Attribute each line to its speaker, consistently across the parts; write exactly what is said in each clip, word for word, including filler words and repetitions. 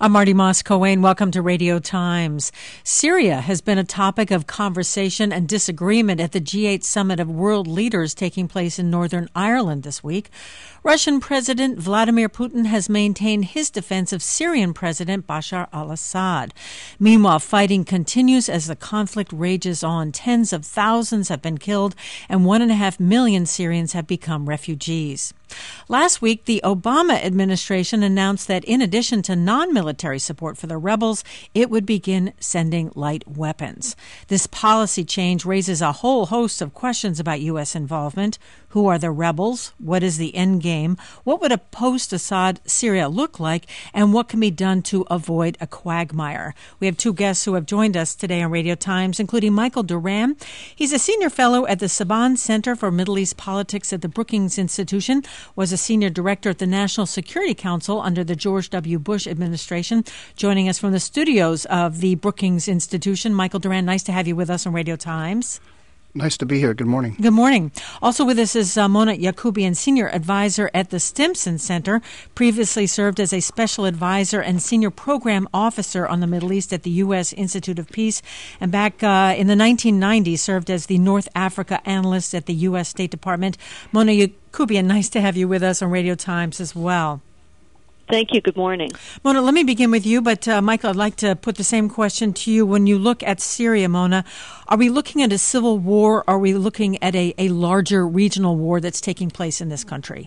Speaker 1: I'm Marty Moss-Coane. Welcome to Radio Times. Syria has been a topic of conversation and disagreement at the G eight summit of world leaders taking place in Northern Ireland this week. Russian President Vladimir Putin has maintained his defense of Syrian President Bashar al-Assad. Meanwhile, fighting continues as the conflict rages on. Tens of thousands have been killed and one and a half million Syrians have become refugees. Last week, the Obama administration announced that in addition to non-military support for the rebels, it would begin sending light weapons. This policy change raises a whole host of questions about U S involvement. Who are the rebels? What is the end game? What would a post-Assad Syria look like? And what can be done to avoid a quagmire? We have two guests who have joined us today on Radio Times, including Michael Doran. He's a senior fellow at the Saban Center for Middle East Politics at the Brookings Institution, was a senior director at the National Security Council under the George W. Bush administration. Joining us from the studios of the Brookings Institution, Michael Doran, nice to have you with us on Radio Times.
Speaker 2: Nice to be here. Good morning.
Speaker 1: Good morning. Also with us is uh, Mona Yacoubian, senior advisor at the Stimson Center, previously served as a special advisor and senior program officer on the Middle East at the U S Institute of Peace, and back uh, in the nineteen nineties served as the North Africa analyst at the U S State Department. Mona Yacoubian, nice to have you with us on Radio Times as well.
Speaker 3: Thank you. Good morning.
Speaker 1: Mona, let me begin with you, but uh, Michael, I'd like to put the same question to you. When you look at Syria, Mona, are we looking at a civil war? Or are we looking at a, a larger regional war that's taking place in this country?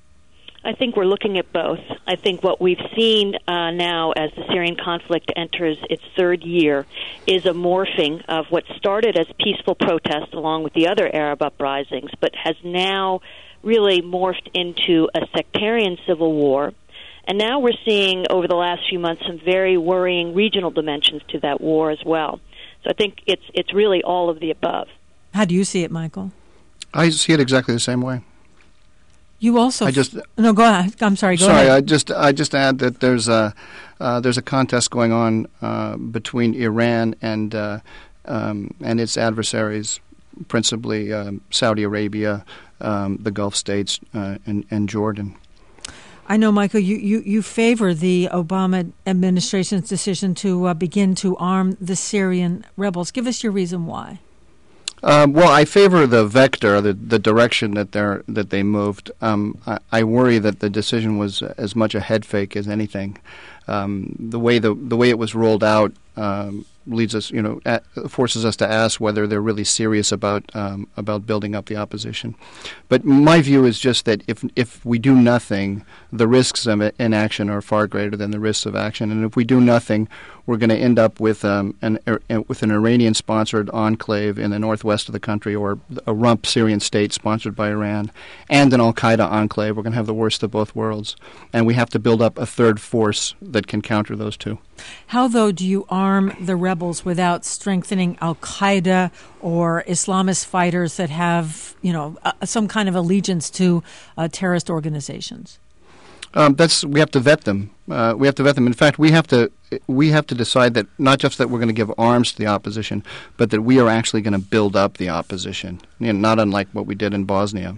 Speaker 3: I think we're looking at both. I think what we've seen uh, now as the Syrian conflict enters its third year is a morphing of what started as peaceful protests along with the other Arab uprisings, but has now really morphed into a sectarian civil war. And now we're seeing, over the last few months, some very worrying regional dimensions to that war as well. So I think it's it's really all of the above.
Speaker 1: How do you see it, Michael?
Speaker 2: I see it exactly the same way.
Speaker 1: You also...
Speaker 2: I just...
Speaker 1: No, go ahead. I'm sorry, go
Speaker 2: sorry,
Speaker 1: ahead.
Speaker 2: Sorry, I just, I just add that there's a, uh, there's a contest going on uh, between Iran and, uh, um, and its adversaries, principally um, Saudi Arabia, um, the Gulf states, uh, and, and Jordan.
Speaker 1: I know, Michael, you, you, you favor the Obama administration's decision to uh, begin to arm the Syrian rebels. Give us your reason why.
Speaker 2: Um, well, I favor the vector, the, the direction that they're that they moved. Um, I, I worry that the decision was as much a head fake as anything. Um, the way the the way it was rolled out um, leads us, you know, at, forces us to ask whether they're really serious about um, about building up the opposition. But my view is just that if if we do nothing, the risks of inaction are far greater than the risks of action. And if we do nothing, we're going to end up with um, an uh, with an Iranian-sponsored enclave in the northwest of the country, or a rump Syrian state sponsored by Iran, and an al-Qaeda enclave. We're going to have the worst of both worlds, and we have to build up a third force that can counter those two.
Speaker 1: How, though, do you arm the rebels without strengthening al-Qaeda or Islamist fighters that have, you know, uh, some kind of allegiance to uh, terrorist organizations?
Speaker 2: Um, that's we have to vet them. Uh, we have to vet them. In fact, we have to we have to decide that not just that we're going to give arms to the opposition, but that we are actually going to build up the opposition. You know, not unlike what we did in Bosnia.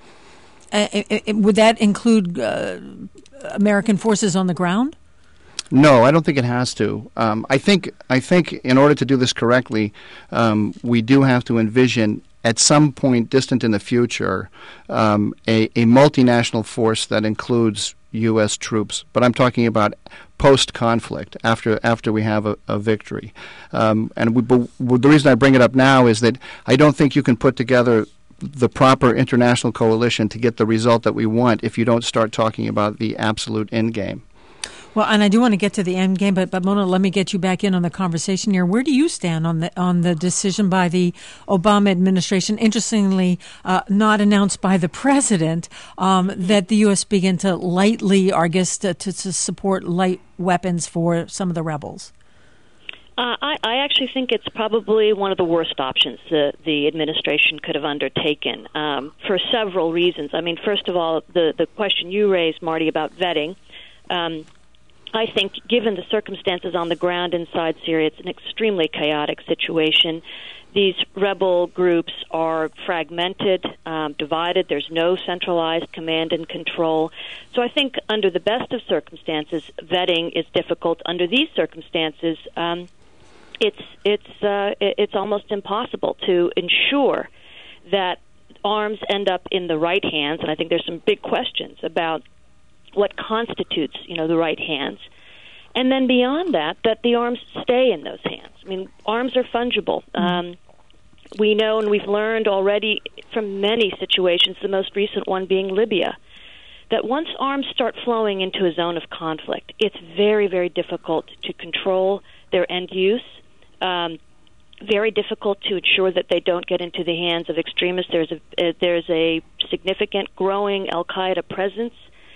Speaker 1: Uh, it, it, would that include uh, American forces on the ground?
Speaker 2: No, I don't think it has to. Um, I think I think in order to do this correctly, um, we do have to envision, at some point distant in the future, um, a, a multinational force that includes U S troops. But I'm talking about post-conflict, after after we have a, a victory. Um, and we, but the reason I bring it up now is that I don't think you can put together the proper international coalition to get the result that we want if you don't start talking about the absolute end game.
Speaker 1: Well, and I do want to get to the end game, but, but Mona, let me get you back in on the conversation here. Where do you stand on the on the decision by the Obama administration, interestingly uh, not announced by the president, um, that the U S begin to lightly, or I guess, to, to, to support light weapons for some of the rebels?
Speaker 3: Uh, I, I actually think it's probably one of the worst options that the administration could have undertaken um, for several reasons. I mean, first of all, the, the question you raised, Marty, about vetting, um, I think given the circumstances on the ground inside Syria, it's an extremely chaotic situation. These rebel groups are fragmented, um, divided. There's no centralized command and control. So I think under the best of circumstances, vetting is difficult. Under these circumstances, um, it's it's uh, it's almost impossible to ensure that arms end up in the right hands. And I think there's some big questions about what constitutes, you know, the right hands. And then beyond that, that the arms stay in those hands. I mean, arms are fungible. Um, we know and we've learned already from many situations, the most recent one being Libya, that once arms start flowing into a zone of conflict, it's very, very difficult to control their end use, um, very difficult to ensure that they don't get into the hands of extremists. There's a, uh, there's a significant growing al-Qaeda presence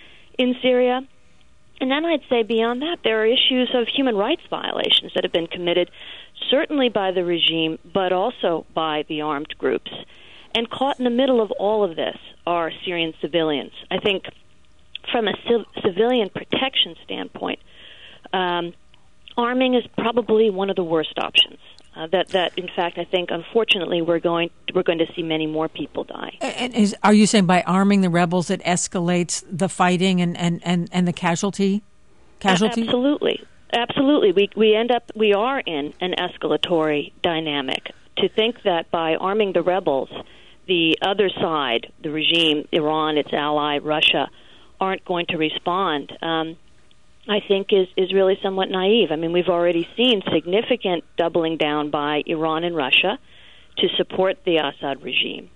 Speaker 3: in Syria. And then I'd say beyond that, there are issues of human rights violations that have been committed, certainly by the regime, but also by the armed groups. And caught in the middle of all of this are Syrian civilians. I think from a civ- civilian protection standpoint, um, arming is probably one of the worst options. Uh, that, that in fact, I think, unfortunately, we're going we're going to see many more people die.
Speaker 1: And is, are you saying by arming the rebels, it escalates the fighting and, and, and, and the casualty? Casualty?
Speaker 3: Absolutely, absolutely. We we end up we are in an escalatory dynamic. To think that by arming the rebels, the other side, the regime, Iran, its ally, Russia, aren't going to respond, Um, I think is, is really somewhat naive. I mean, we've already seen significant doubling down by Iran and Russia to support the Assad regime.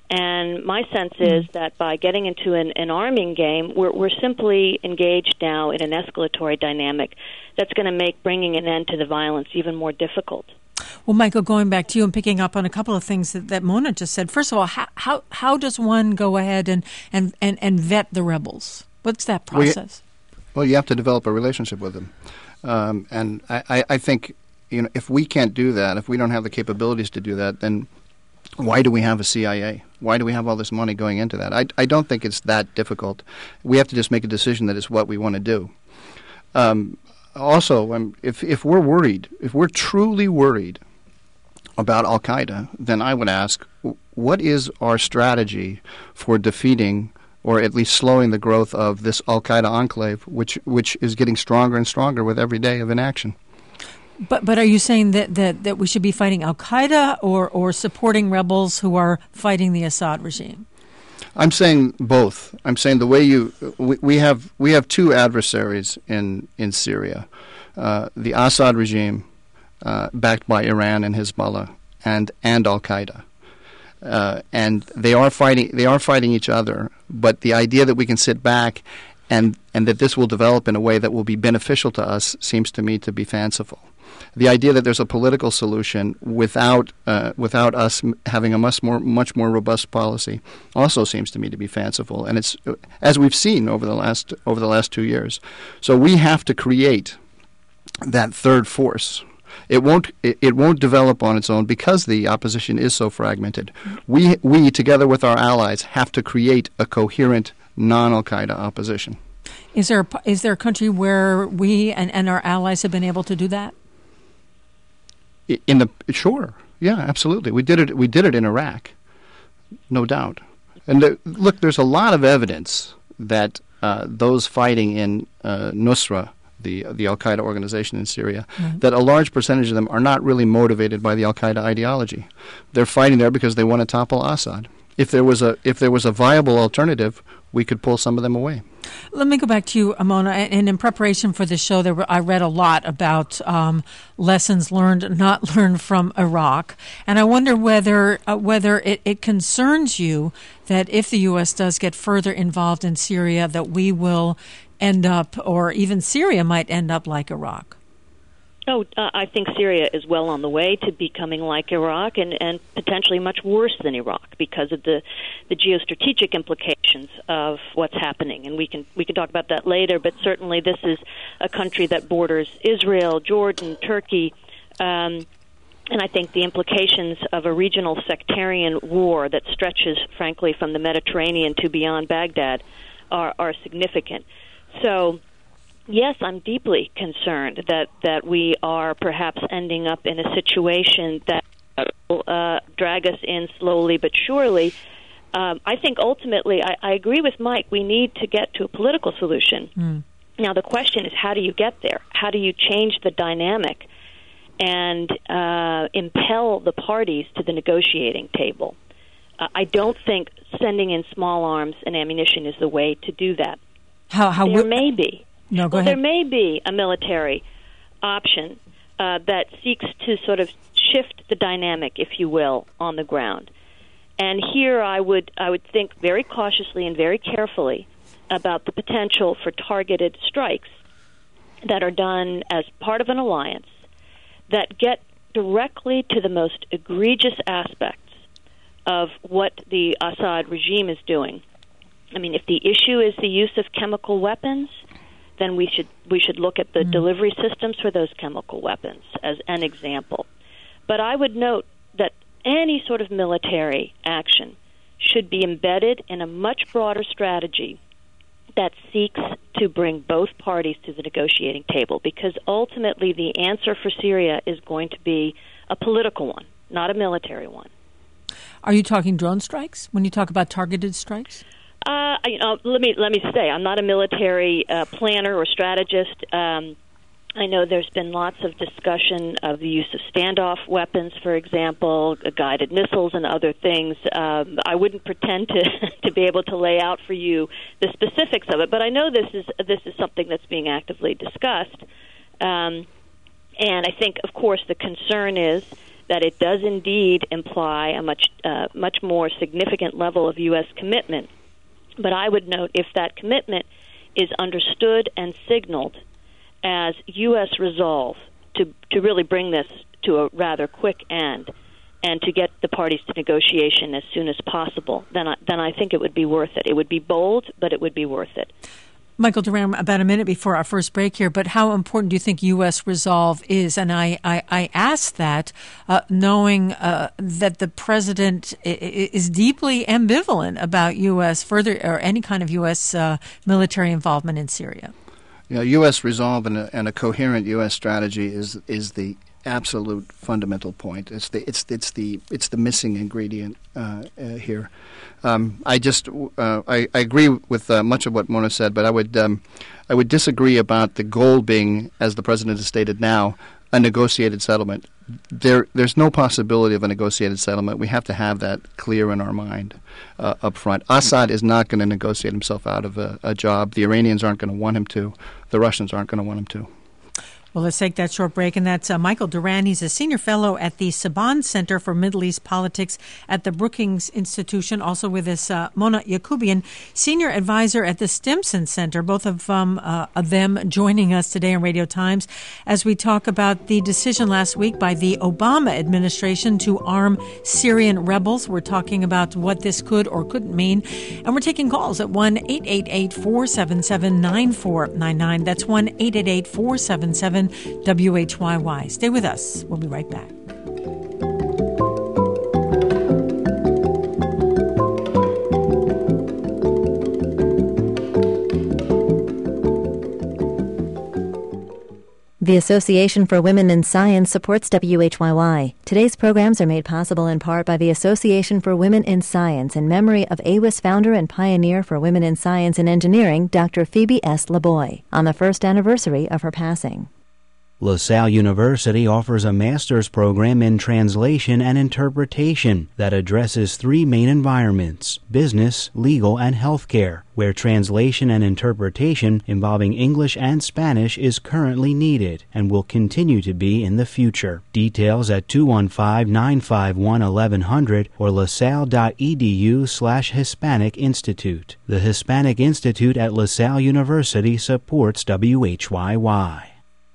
Speaker 3: And my sense is that by getting into an, an arming game, we're, we're simply engaged now in an escalatory dynamic that's going to make bringing an end to the violence even more difficult.
Speaker 1: Well, Michael, going back to you and picking up on a couple of things that, that Mona just said. First of all, how how, how does one go ahead and, and, and, and vet the rebels? What's that process?
Speaker 2: We, Well, you have to develop a relationship with them. Um, and I, I think, you know, if we can't do that, if we don't have the capabilities to do that, then why do we have a C I A? Why do we have all this money going into that? I, I don't think it's that difficult. We have to just make a decision that it's what we want to do. Um, also, um, if, if we're worried, if we're truly worried about al-Qaeda, then I would ask, what is our strategy for defeating or at least slowing the growth of this al-Qaeda enclave, which which is getting stronger and stronger with every day of inaction?
Speaker 1: But but are you saying that, that, that we should be fighting al-Qaeda or, or supporting rebels who are fighting the Assad regime?
Speaker 2: I'm saying both. I'm saying the way you we, we have we have two adversaries in in Syria, uh, the Assad regime, uh, backed by Iran and Hezbollah, and and al-Qaeda. Uh, and they are fighting. They are fighting each other. But the idea that we can sit back, and and that this will develop in a way that will be beneficial to us, seems to me to be fanciful. The idea that there's a political solution without uh, without us having a much more much more robust policy also seems to me to be fanciful. And it's as we've seen over the last over the last two years. So we have to create that third force. It won't. It, it won't develop on its own because the opposition is so fragmented. We, we, together with our allies, have to create a coherent non-al-Qaeda opposition.
Speaker 1: Is there a, is there a country where we and, and our allies have been able to do that?
Speaker 2: In the sure, yeah, absolutely. We did it. We did it in Iraq, no doubt. And the, look, there's a lot of evidence that uh, those fighting in uh, Nusra, the the al-Qaeda organization in Syria, mm-hmm. that a large percentage of them are not really motivated by the al-Qaeda ideology. They're fighting there because they want to topple Assad. If there was a if there was a viable alternative, we could pull some of them away.
Speaker 1: Let me go back to you, Mona. And in preparation for this show, there were, I read a lot about um, lessons learned and not learned from Iraq. And I wonder whether uh, whether it, it concerns you that if the U S does get further involved in Syria, that we will end up, or even Syria might end up like Iraq.
Speaker 3: Oh, uh, I think Syria is well on the way to becoming like Iraq, and, and potentially much worse than Iraq because of the, the geostrategic implications of what's happening. And we can we can talk about that later. But certainly, this is a country that borders Israel, Jordan, Turkey, um, and I think the implications of a regional sectarian war that stretches, frankly, from the Mediterranean to beyond Baghdad are, are significant. So, yes, I'm deeply concerned that, that we are perhaps ending up in a situation that uh, drag us in slowly but surely. Um, I think ultimately, I, I agree with Mike, we need to get to a political solution. Mm. Now, the question is, how do you get there? How do you change the dynamic and uh, impel the parties to the negotiating table? Uh, I don't think sending in small arms and ammunition is the way to do that.
Speaker 1: How, how
Speaker 3: there
Speaker 1: w-
Speaker 3: may be.
Speaker 1: No, go
Speaker 3: well,
Speaker 1: ahead.
Speaker 3: There may be a military option uh, that seeks to sort of shift the dynamic, if you will, on the ground. And here I would I would think very cautiously and very carefully about the potential for targeted strikes that are done as part of an alliance that get directly to the most egregious aspects of what the Assad regime is doing. I mean, if the issue is the use of chemical weapons, then we should we should look at the mm. delivery systems for those chemical weapons as an example. But I would note that any sort of military action should be embedded in a much broader strategy that seeks to bring both parties to the negotiating table, because ultimately the answer for Syria is going to be a political one, not a military one.
Speaker 1: Are you talking drone strikes when you talk about targeted strikes?
Speaker 3: Uh, you know, let me let me say, I'm not a military uh, planner or strategist. Um, I know there's been lots of discussion of the use of standoff weapons, for example, guided missiles and other things. Um, I wouldn't pretend to, to be able to lay out for you the specifics of it, but I know this is this is something that's being actively discussed. Um, and I think, of course, the concern is that it does indeed imply a much uh, much more significant level of U S commitment. But I would note, if that commitment is understood and signaled as U S resolve to to really bring this to a rather quick end and to get the parties to negotiation as soon as possible, then I, then I think it would be worth it. It would be bold, but it would be worth it.
Speaker 1: Michael Doran, about a minute before our first break here, but how important do you think U S resolve is? And I, I, I ask that uh, knowing uh, that the president is deeply ambivalent about U S further or any kind of U S uh, military involvement in Syria.
Speaker 2: You know, U S resolve and a, and a coherent U S strategy is is the absolute fundamental point. It's the it's it's the it's the missing ingredient uh, uh, here. Um, I just uh, I, I agree with uh, much of what Mona said, but I would um, I would disagree about the goal being, as the president has stated now, a negotiated settlement. There there's no possibility of a negotiated settlement. We have to have that clear in our mind uh, up front. Assad is not going to negotiate himself out of a, a job. The Iranians aren't going to want him to. The Russians aren't going to want him to.
Speaker 1: Well, let's take that short break. And that's uh, Michael Doran. He's a senior fellow at the Saban Center for Middle East Politics at the Brookings Institution. Also with us, uh, Mona Yacoubian, senior advisor at the Stimson Center. Both of, um, uh, of them joining us today on Radio Times as we talk about the decision last week by the Obama administration to arm Syrian rebels. We're talking about what this could or couldn't mean. And we're taking calls at one eight eight eight, four seven seven, nine four nine nine. That's one eight eight eight, four seven seven, W H Y Y. Stay with us. We'll be right back.
Speaker 4: The Association for Women in Science supports W H Y Y. Today's programs are made possible in part by the Association for Women in Science in memory of A W I S founder and pioneer for women in science and engineering, Doctor Phoebe S. LeBoy, on the first anniversary of her passing.
Speaker 5: LaSalle University offers a master's program in translation and interpretation that addresses three main environments: business, legal, and healthcare, where translation and interpretation involving English and Spanish is currently needed and will continue to be in the future. Details at two one five, nine five one, eleven hundred or lasalle.edu slash Hispanic Institute. The Hispanic Institute at LaSalle University supports W H Y Y.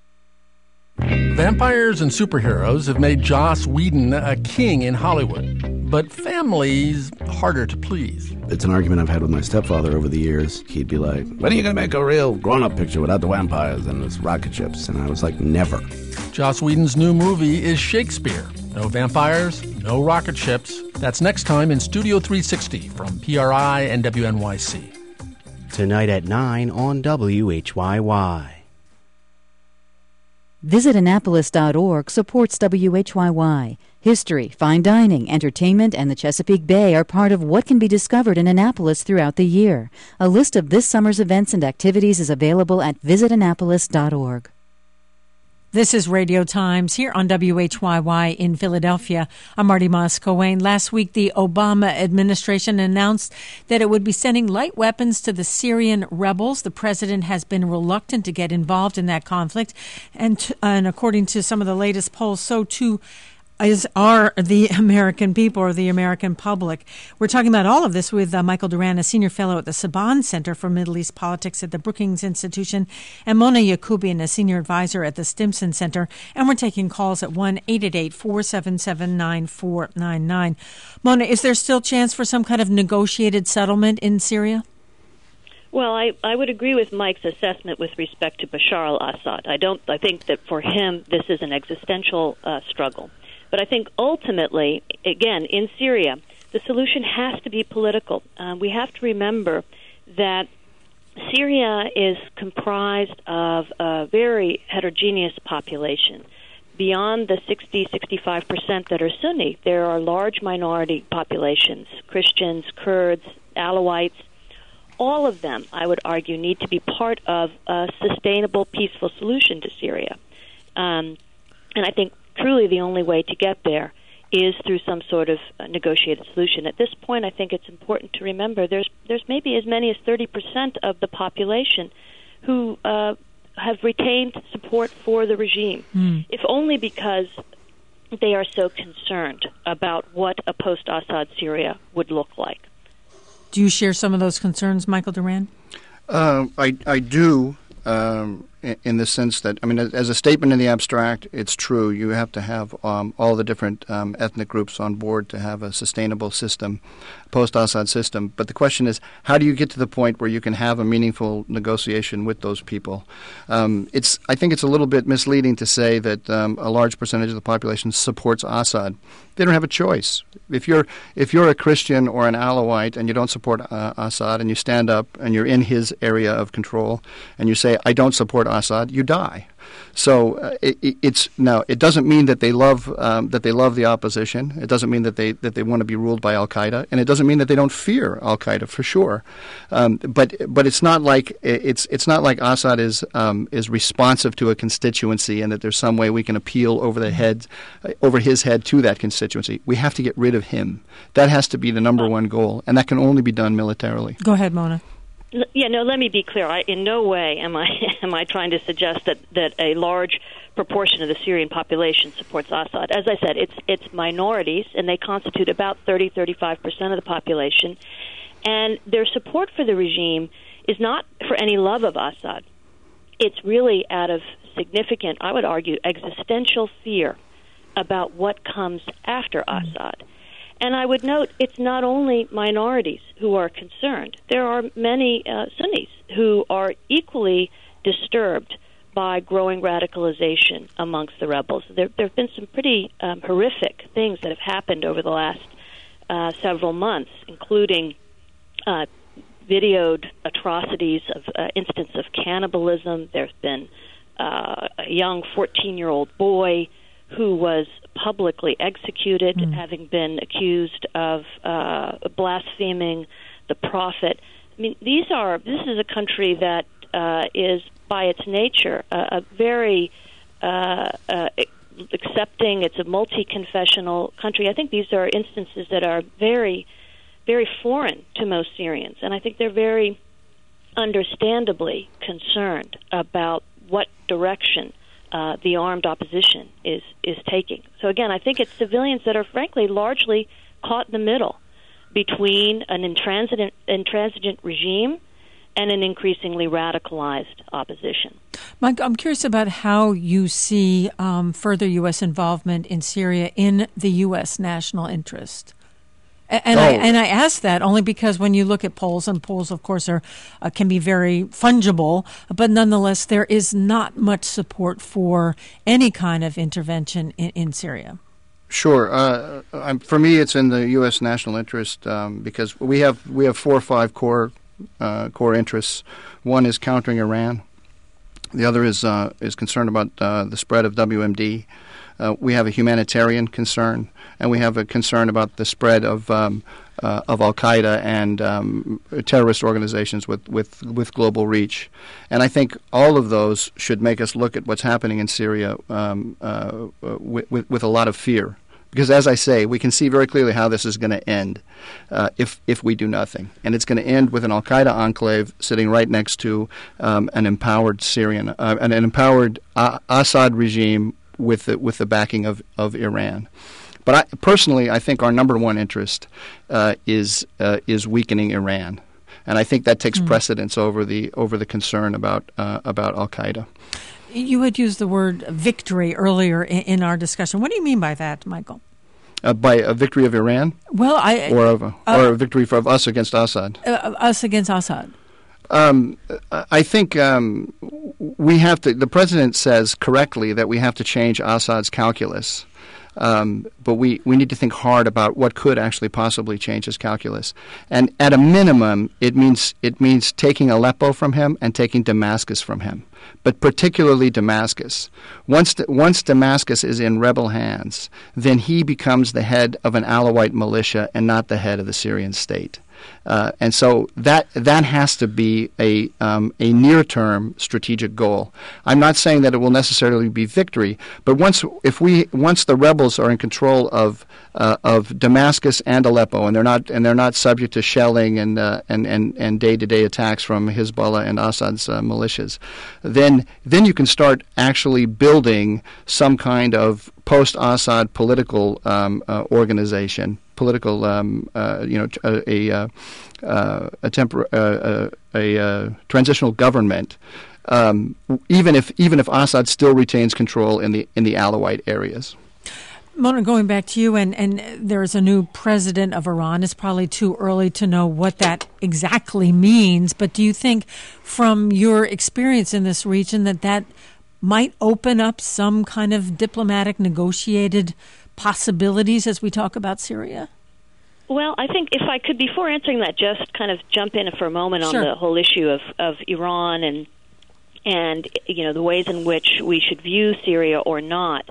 Speaker 6: Vampires and superheroes have made Joss Whedon a king in Hollywood, but family's harder to please.
Speaker 7: It's an argument I've had with my stepfather over the years. He'd be like, when are you going to make a real grown-up picture without the vampires and the rocket ships? And I was like, never.
Speaker 6: Joss Whedon's new movie is Shakespeare. No vampires, no rocket ships. That's next time in Studio three sixty from P R I and W N Y C.
Speaker 5: Tonight at nine on W H Y Y.
Speaker 8: Visit Annapolis dot org supports W H Y Y. History, fine dining, entertainment, and the Chesapeake Bay are part of what can be discovered in Annapolis throughout the year. A list of this summer's events and activities is available at visit Annapolis dot org.
Speaker 1: This is Radio Times here on W H Y Y in Philadelphia. I'm Marty Moss-Coane. Last week, the Obama administration announced that it would be sending light weapons to the Syrian rebels. The president has been reluctant to get involved in that conflict. And, t- and according to some of the latest polls, so too is are the American people or the American public. We're talking about all of this with uh, Michael Doran, a senior fellow at the Saban Center for Middle East Politics at the Brookings Institution, and Mona Yacoubian, a senior advisor at the Stimson Center. And we're taking calls at one eight eight eight, four seven seven, nine four nine nine. Mona, is there still chance for some kind of negotiated settlement in Syria?
Speaker 3: Well, I, I would agree with Mike's assessment with respect to Bashar al-Assad. I don't. I think that for him, this is an existential uh, struggle. But I think ultimately, again, in Syria, the solution has to be political. Uh, we have to remember that Syria is comprised of a very heterogeneous population. Beyond the sixty, sixty-five percent that are Sunni, there are large minority populations, Christians, Kurds, Alawites. All of them, I would argue, need to be part of a sustainable, peaceful solution to Syria. Um, and I think truly the only way to get there is through some sort of uh, negotiated solution. At this point, I think it's important to remember there's there's maybe as many as thirty percent of the population who uh, have retained support for the regime, mm. if only because they are so concerned about what a post-Assad Syria would look like.
Speaker 1: Do you share some of those concerns, Michael Doran?
Speaker 2: Uh, I, I do. Um, in the sense that, I mean, as a statement in the abstract, it's true. You have to have um, all the different um, ethnic groups on board to have a sustainable system, post-Assad system. But the question is, how do you get to the point where you can have a meaningful negotiation with those people? Um, it's, I think it's a little bit misleading to say that um, a large percentage of the population supports Assad. They don't have a choice. If you're if you're a Christian or an Alawite and you don't support uh, Assad and you stand up and you're in his area of control and you say, I don't support Assad, you die. So uh, it, it's now it doesn't mean that they love um, that they love the opposition. It doesn't mean that they that they want to be ruled by Al Qaeda, and it doesn't mean that they don't fear Al Qaeda for sure. Um, but but it's not like it's it's not like Assad is um, is responsive to a constituency, and that there's some way we can appeal over the head uh, over his head to that constituency. We have to get rid of him. That has to be the number one goal, and that can only be done militarily.
Speaker 1: Go ahead, Mona.
Speaker 3: Yeah, no, let me be clear. I, in no way am I am I trying to suggest that, that a large proportion of the Syrian population supports Assad. As I said, it's it's minorities, and they constitute about thirty, thirty-five percent of the population. And their support for the regime is not for any love of Assad. It's really out of significant, I would argue, existential fear about what comes after mm-hmm. Assad. And I would note it's not only minorities who are concerned. There are many uh, Sunnis who are equally disturbed by growing radicalization amongst the rebels. There, there have been some pretty um, horrific things that have happened over the last uh, several months, including uh, videoed atrocities of uh, instances of cannibalism. There's been uh, a young fourteen-year-old boy who was publicly executed, mm. having been accused of uh, blaspheming the prophet. I mean, these are. This is a country that uh, is, by its nature, a, a very uh, uh, accepting. It's a multi-confessional country. I think these are instances that are very, very foreign to most Syrians, and I think they're very understandably concerned about what direction Uh, the armed opposition is, is taking. So again, I think it's civilians that are frankly largely caught in the middle between an intransigent, intransigent regime and an increasingly radicalized opposition.
Speaker 1: Mike, I'm curious about how you see um, further U S involvement in Syria in the U S national interest. And, oh. I, and I ask that only because when you look at polls, and polls, of course, are uh, can be very fungible, but nonetheless, there is not much support for any kind of intervention in, in Syria.
Speaker 2: Sure. Uh, I'm, for me, it's in the U S national interest um, because we have we have four or five core uh, core interests. One is countering Iran. The other is uh, is concerned about uh, the spread of W M D. Uh, we have a humanitarian concern, and we have a concern about the spread of um, uh, of Al Qaeda and um, terrorist organizations with, with, with global reach. And I think all of those should make us look at what's happening in Syria um, uh, with, with, with a lot of fear. Because, as I say, we can see very clearly how this is going to end uh, if if we do nothing. And it's going to end with an Al Qaeda enclave sitting right next to um, an empowered Syrian, uh, an, an empowered uh, Assad regime with the, with the backing of, of Iran. But I, personally, I think our number one interest uh, is uh, is weakening Iran, and I think that takes mm. precedence over the over the concern about uh, about Al Qaeda.
Speaker 1: You had used the word victory earlier in, in our discussion. What do you mean by that, Michael?
Speaker 2: Uh, by a victory of Iran?
Speaker 1: Well, I
Speaker 2: or of a,
Speaker 1: uh,
Speaker 2: or a victory of us against Assad.
Speaker 1: Uh, us against Assad.
Speaker 2: Um, I think um, we have to. The president says correctly that we have to change Assad's calculus. Um, but we, we need to think hard about what could actually possibly change his calculus. And at a minimum, it means it means taking Aleppo from him and taking Damascus from him, but particularly Damascus. Once once Damascus is in rebel hands, then he becomes the head of an Alawite militia and not the head of the Syrian state. Uh, and so that that has to be a um, a near-term strategic goal. I'm not saying that it will necessarily be victory, but once if we once the rebels are in control of uh, of Damascus and Aleppo, and they're not and they're not subject to shelling and uh, and, and and day-to-day attacks from Hezbollah and Assad's uh, militias, then then you can start actually building some kind of post-Assad political um, uh, organization. Political, um, uh, you know, a a, uh, a, tempor- uh, a, a uh, transitional government, um, even if even if Assad still retains control in the in the Alawite areas.
Speaker 1: Mona, going back to you, and, and there is a new president of Iran. It's probably too early to know what that exactly means, but do you think, from your experience in this region, that that might open up some kind of diplomatic, negotiated possibilities as we talk about Syria?
Speaker 3: Well, I think if I could, before answering that, just kind of jump in for a moment on
Speaker 1: sure.
Speaker 3: the whole issue of, of Iran and and you know the ways in which we should view Syria or not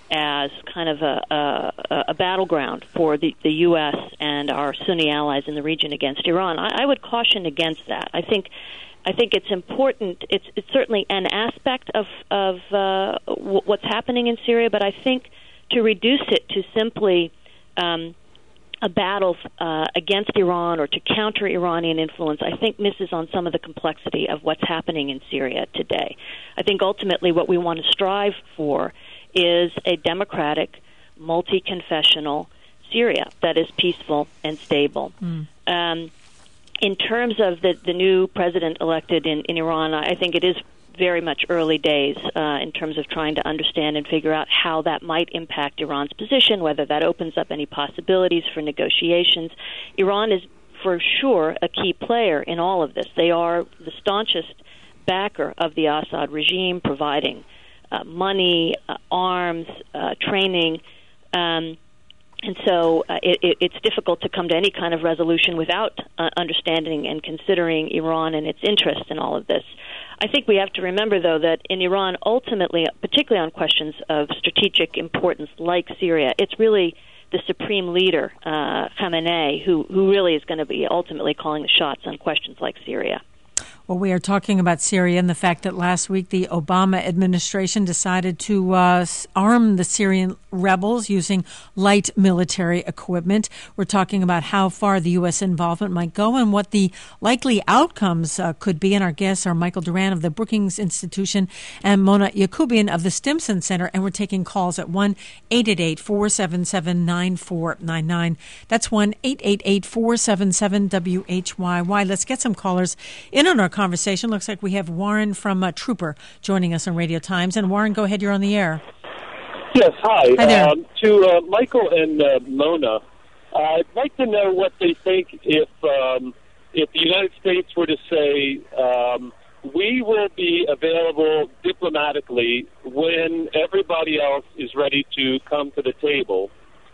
Speaker 3: as kind of a, a, a battleground for the, the U S and our Sunni allies in the region against Iran. I, I would caution against that. I think I think it's important. It's it's certainly an aspect of of uh, w- what's happening in Syria, but I think to reduce it to simply um, a battle uh, against Iran or to counter Iranian influence, I think misses on some of the complexity of what's happening in Syria today. I think ultimately what we want to strive for is a democratic, multi-confessional Syria that is peaceful and stable. Mm. Um, in terms of the, the new president elected in, in Iran, I think it is very much early days uh, in terms of trying to understand and figure out how that might impact Iran's position, whether that opens up any possibilities for negotiations. Iran is for sure a key player in all of this. They are the staunchest backer of the Assad regime, providing uh, money, uh, arms, uh, training, um, and so uh, it, it, it's difficult to come to any kind of resolution without uh, understanding and considering Iran and its interest in all of this. I think we have to remember, though, that in Iran, ultimately, particularly on questions of strategic importance like Syria, it's really the supreme leader, uh, Khamenei, who, who really is going to be ultimately calling the shots on questions like Syria.
Speaker 1: Well, we are talking about Syria and the fact that last week the Obama administration decided to uh, arm the Syrian rebels using light military equipment. We're talking about how far the U S involvement might go and what the likely outcomes uh, could be. And our guests are Michael Doran of the Brookings Institution and Mona Yacoubian of the Stimson Center. And we're taking calls at one eight eight eight, four seven seven, nine four nine nine. That's one eight eight eight, four seven seven, W H Y Y. Let's get some callers in on our conversation. Looks like we have Warren from uh, Trooper joining us on Radio Times. And Warren, go ahead. You're on the air.
Speaker 9: Yes, hi.
Speaker 1: Hi there.
Speaker 9: Um, to uh, Michael and uh, Mona, uh, I'd like to know what they think if um, if the United States were to say, um, we will be available diplomatically when everybody else is ready to come to the table.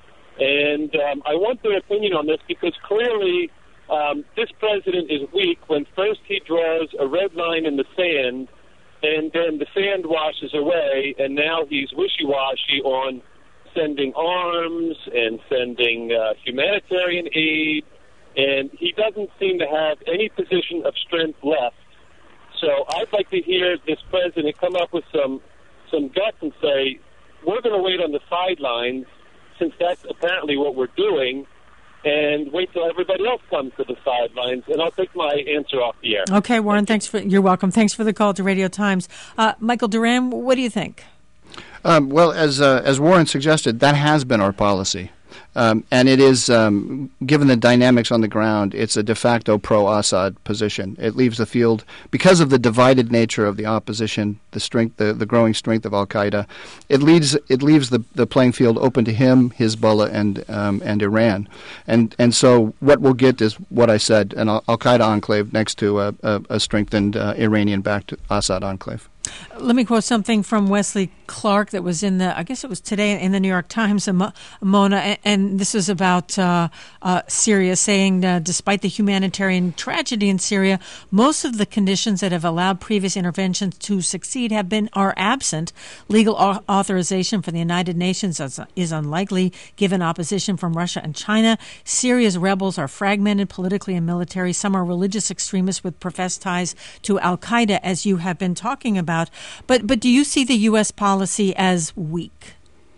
Speaker 9: And um, I want their opinion on this because clearly um, this president is weak when first he draws a red line in the sand and then the sand washes away, and now he's wishy-washy on sending arms and sending uh, humanitarian aid, and he doesn't seem to have any position of strength left. So I'd like to hear this president come up with some some guts and say, we're going to wait on the sidelines, since that's apparently what we're doing, and wait till everybody else comes to the sidelines, and I'll take my answer off the air.
Speaker 1: Okay, Warren, thanks for you're welcome. Thanks for the call to Radio Times. Uh, Michael Duran, what do you think?
Speaker 2: Um, well, as uh, as Warren suggested, that has been our policy. Um, and it is, um, given the dynamics on the ground, it's a de facto pro-Assad position. It leaves the field, because of the divided nature of the opposition, the strength, the, the growing strength of al-Qaeda, it leaves it leaves the, the playing field open to him, Hezbollah, and um, and Iran. And and so what we'll get is what I said, an al-Qaeda enclave next to a, a, a strengthened uh, Iranian-backed Assad enclave.
Speaker 1: Let me quote something from Wesley Clark that was in the, I guess it was today in the New York Times, Mona, and, and this is about uh, uh, Syria, saying uh, despite the humanitarian tragedy in Syria, most of the conditions that have allowed previous interventions to succeed have been are absent. Legal au- authorization from the United Nations is, is unlikely, given opposition from Russia and China. Syria's rebels are fragmented politically and military. Some are religious extremists with professed ties to al-Qaeda, as you have been talking about. But but do you see the U S policy as weak?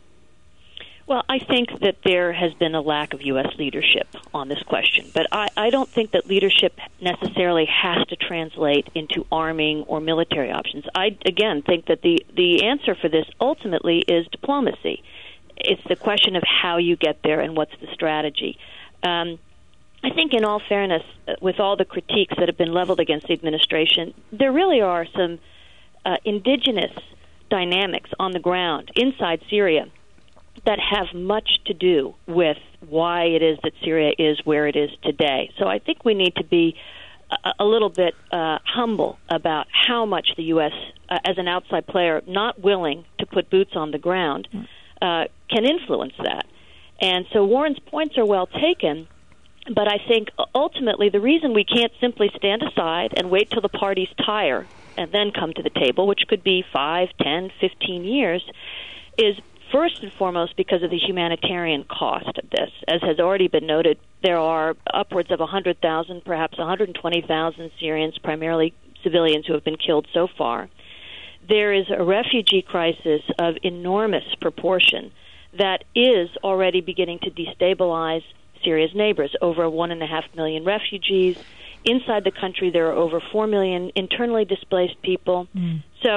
Speaker 3: Well, I think that there has been a lack of U S leadership on this question. But I, I don't think that leadership necessarily has to translate into arming or military options. I, again, think that the, the answer for this ultimately is diplomacy. It's the question of how you get there and what's the strategy. Um, I think in all fairness, with all the critiques that have been leveled against the administration, there really are some Uh, indigenous dynamics on the ground inside Syria that have much to do with why it is that Syria is where it is today. So I think we need to be a, a little bit uh, humble about how much the U S, uh, as an outside player, not willing to put boots on the ground, uh, can influence that. And so Warren's points are well taken, but I think ultimately the reason we can't simply stand aside and wait till the parties tire and then come to the table, which could be five, ten, fifteen years, is first and foremost because of the humanitarian cost of this. As has already been noted, there are upwards of one hundred thousand, perhaps one hundred twenty thousand Syrians, primarily civilians, who have been killed so far. There is a refugee crisis of enormous proportion that is already beginning to destabilize Syria's neighbors. Over one and a half million refugees. Inside the country, there are over four million internally displaced people. Mm. So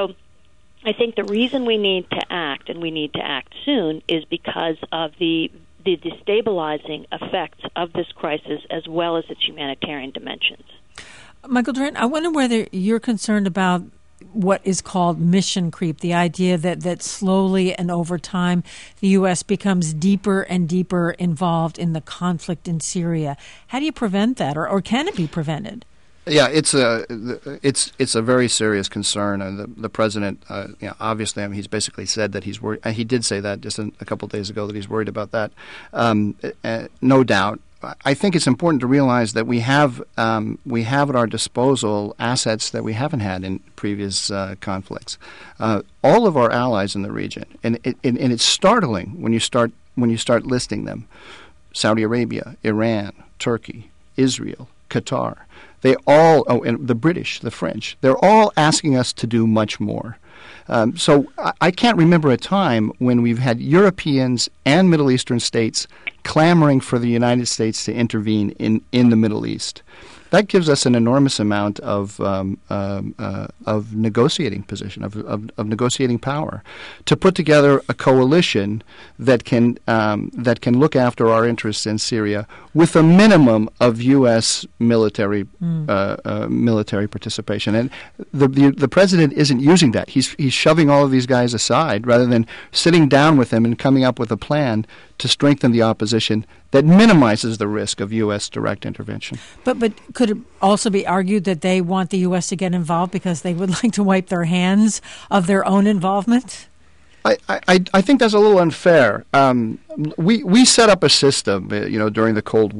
Speaker 3: I think the reason we need to act, and we need to act soon, is because of the the destabilizing effects of this crisis as well as its humanitarian dimensions.
Speaker 1: Michael Duran, I wonder whether you're concerned about what is called mission creep, the idea that, that slowly and over time the U S becomes deeper and deeper involved in the conflict in Syria. How do you prevent that, or, or can it be prevented?
Speaker 2: Yeah, it's a it's it's a very serious concern, and the the president, uh, you know, obviously, I mean, he's basically said that he's worried. He did say that just a, a couple of days ago that he's worried about that. Um, uh, no doubt. I think it's important to realize that we have um, we have at our disposal assets that we haven't had in previous uh, conflicts. Uh, all of our allies in the region, and it, and, and it's startling when you start when you start listing them: Saudi Arabia, Iran, Turkey, Israel, Qatar. They all, oh, and the British, the French. They're all asking us to do much more. Um, so I, I can't remember a time when we've had Europeans and Middle Eastern states clamoring for the United States to intervene in, in the Middle East. That gives us an enormous amount of um, um, uh, of negotiating position, of, of, of negotiating power, to put together a coalition that can um, that can look after our interests in Syria with a minimum of U S military mm. uh, uh, military participation. And the, the the president isn't using that. He's he's shoving all of these guys aside rather than sitting down with them and coming up with a plan to strengthen the opposition that minimizes the risk of U S direct intervention.
Speaker 1: But but could it also be argued that they want the U S to get involved because they would like to wipe their hands of their own involvement?
Speaker 2: I, I, I think that's a little unfair. Um, we we set up a system, you know, during the Cold War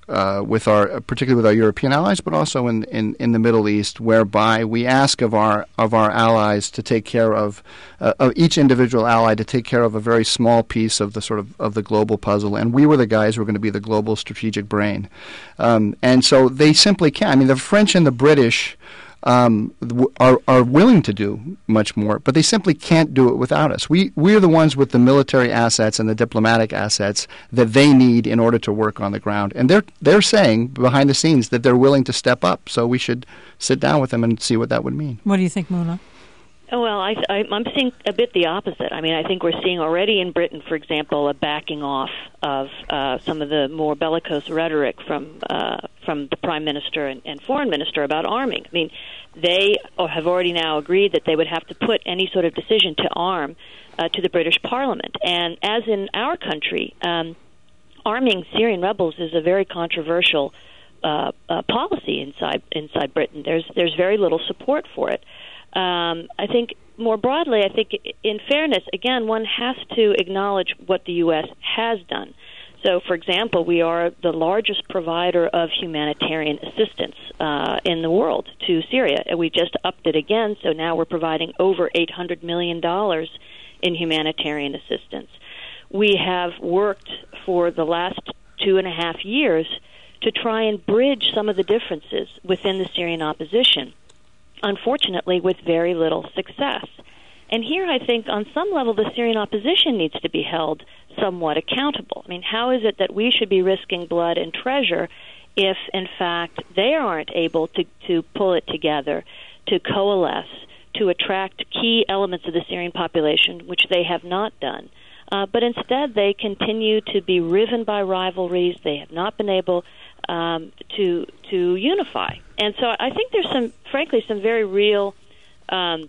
Speaker 2: uh, with our, particularly with our European allies, but also in, in, in the Middle East, whereby we ask of our of our allies to take care of, uh, of each individual ally to take care of a very small piece of the sort of of the global puzzle, and we were the guys who were going to be the global strategic brain, um, and so they simply can't. I mean, the French and the British Um, are are willing to do much more, but they simply can't do it without us. We we're the ones with the military assets and the diplomatic assets that they need in order to work on the ground, and they're they're saying behind the scenes that they're willing to step up. So we should sit down with them and see what that would mean.
Speaker 1: What do you think, Mona?
Speaker 3: Well, I, I, I'm seeing a bit the opposite. I mean, I think we're seeing already in Britain, for example, a backing off of uh, some of the more bellicose rhetoric from uh, from the Prime Minister and, and Foreign Minister about arming. I mean, they have already now agreed that they would have to put any sort of decision to arm uh, to the British Parliament. And as in our country, um, arming Syrian rebels is a very controversial uh, uh, policy inside inside Britain. There's there's very little support for it. Um, I think more broadly, I think in fairness, again, one has to acknowledge what the U S has done. So, for example, we are the largest provider of humanitarian assistance uh, in the world to Syria. And we just upped it again, so now we're providing over eight hundred million dollars in humanitarian assistance. We have worked for the last two and a half years to try and bridge some of the differences within the Syrian opposition, unfortunately with very little success. And here I think on some level the Syrian opposition needs to be held somewhat accountable. I mean, how is it that we should be risking blood and treasure if, in fact, they aren't able to, to pull it together, to coalesce, to attract key elements of the Syrian population, which they have not done. Uh, but instead they continue to be riven by rivalries. They have not been able um, to to unify. And so I think there's some, frankly, some very real um,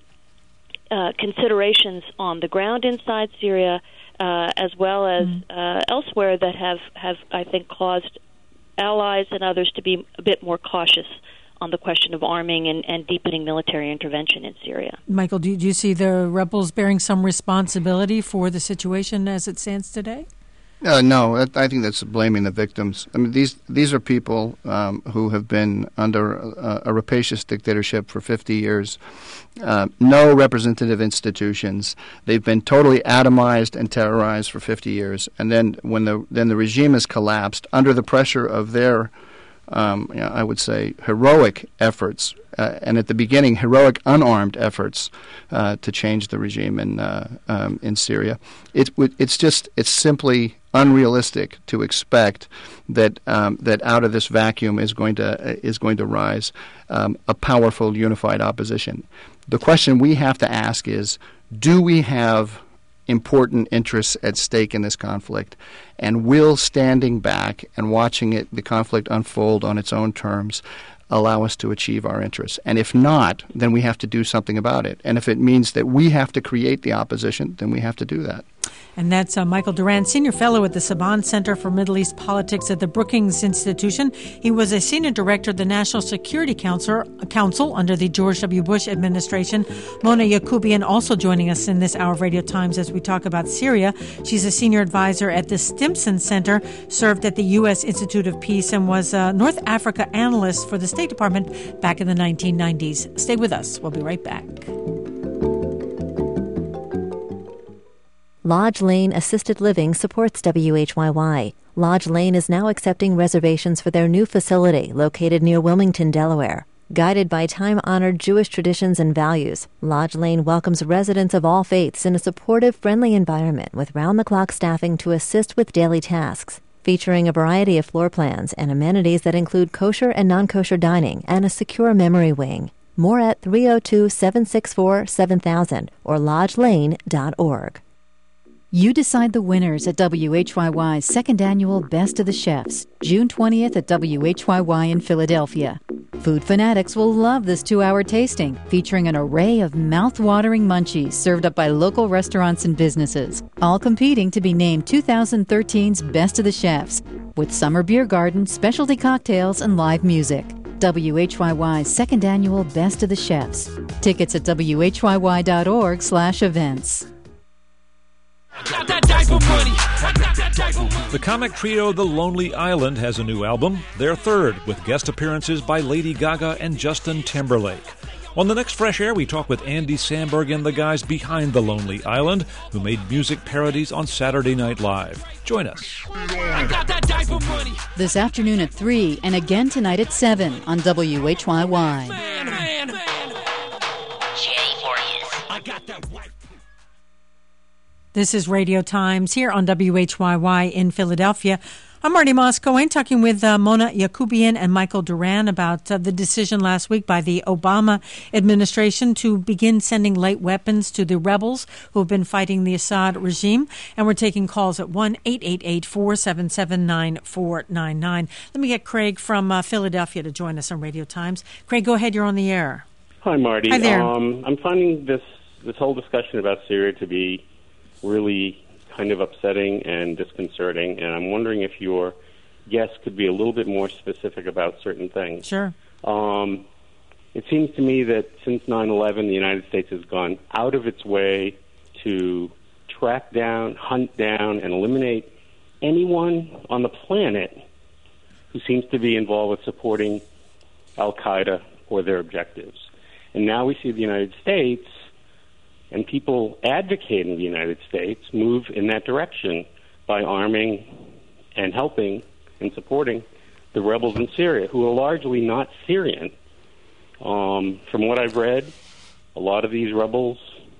Speaker 3: uh, considerations on the ground inside Syria, uh, as well as uh, elsewhere, that have, have, I think, caused allies and others to be a bit more cautious on the question of arming and, and deepening military intervention in Syria.
Speaker 1: Michael, do you, do you see the rebels bearing some responsibility for the situation as it stands today?
Speaker 2: Uh, no, I think that's blaming the victims. I mean, these these are people um, who have been under a, a rapacious dictatorship for fifty years. Uh, no representative institutions. They've been totally atomized and terrorized for fifty years. And then when the then the regime has collapsed under the pressure of their, um, you know, I would say, heroic efforts, uh, and at the beginning, heroic unarmed efforts uh, to change the regime in uh, um, in Syria. It, it's just it's simply unrealistic to expect that um, that out of this vacuum is going to uh, is going to rise um, a powerful unified opposition. The question we have to ask is: do we have important interests at stake in this conflict, and will standing back and watching it the conflict unfold on its own terms allow us to achieve our interests? And if not, then we have to do something about it. And if it means that we have to create the opposition, then we have to do that.
Speaker 1: And that's uh, Michael Doran, Senior Fellow at the Saban Center for Middle East Politics at the Brookings Institution. He was a Senior Director of the National Security Council, Council under the George W. Bush administration. Mona Yacoubian also joining us in this hour of Radio Times as we talk about Syria. She's a Senior Advisor at the Stimson Center, served at the U S Institute of Peace, and was a North Africa analyst for the State Department back in the nineteen nineties. Stay with us. We'll be right back.
Speaker 4: Lodge Lane Assisted Living supports W H Y Y. Lodge Lane is now accepting reservations for their new facility located near Wilmington, Delaware. Guided by time-honored Jewish traditions and values, Lodge Lane welcomes residents of all faiths in a supportive, friendly environment with round-the-clock staffing to assist with daily tasks. Featuring a variety of floor plans and amenities that include kosher and non-kosher dining and a secure memory wing. More at three oh two, seven six four, seven thousand or lodge lane dot org.
Speaker 8: You decide the winners at W H Y Y's second annual Best of the Chefs, June twentieth at W H Y Y in Philadelphia. Food fanatics will love this two-hour tasting, featuring an array of mouth-watering munchies served up by local restaurants and businesses, all competing to be named twenty thirteen's Best of the Chefs, with summer beer garden, specialty cocktails, and live music. W H Y Y's second annual Best of the Chefs. Tickets at W H Y Y dot org slash events.
Speaker 10: Got that The comic trio The Lonely Island has a new album, their third, with guest appearances by Lady Gaga and Justin Timberlake. On the next Fresh Air, we talk with Andy Samberg and the guys behind The Lonely Island, who made music parodies on Saturday Night Live. Join us.
Speaker 8: This afternoon at three and again tonight at seven on W H Y Y.
Speaker 11: Man, man, man. I got that white.
Speaker 1: This is Radio Times here on W H Y Y in Philadelphia. I'm Marty Moscow, talking with uh, Mona Yacoubian and Michael Duran about uh, the decision last week by the Obama administration to begin sending light weapons to the rebels who have been fighting the Assad regime. And we're taking calls at one eight eight eight, four seven seven, nine four nine nine. Let me get Craig from uh, Philadelphia to join us on Radio Times. Craig, go ahead. You're on the air.
Speaker 12: Hi, Marty.
Speaker 1: Hi there.
Speaker 12: Um, I'm finding this, this whole discussion about Syria to be really kind of upsetting and disconcerting, and I'm wondering if your guest could be a little bit more specific about certain things.
Speaker 1: Sure.
Speaker 12: Um, it seems to me that since nine eleven, the United States has gone out of its way to track down, hunt down, and eliminate anyone on the planet who seems to be involved with supporting al-Qaeda or their objectives. And now we see the United States and people advocating the United States move in that direction by arming and helping and supporting the rebels in Syria, who are largely not Syrian. Um, from what I've read, a lot of these rebels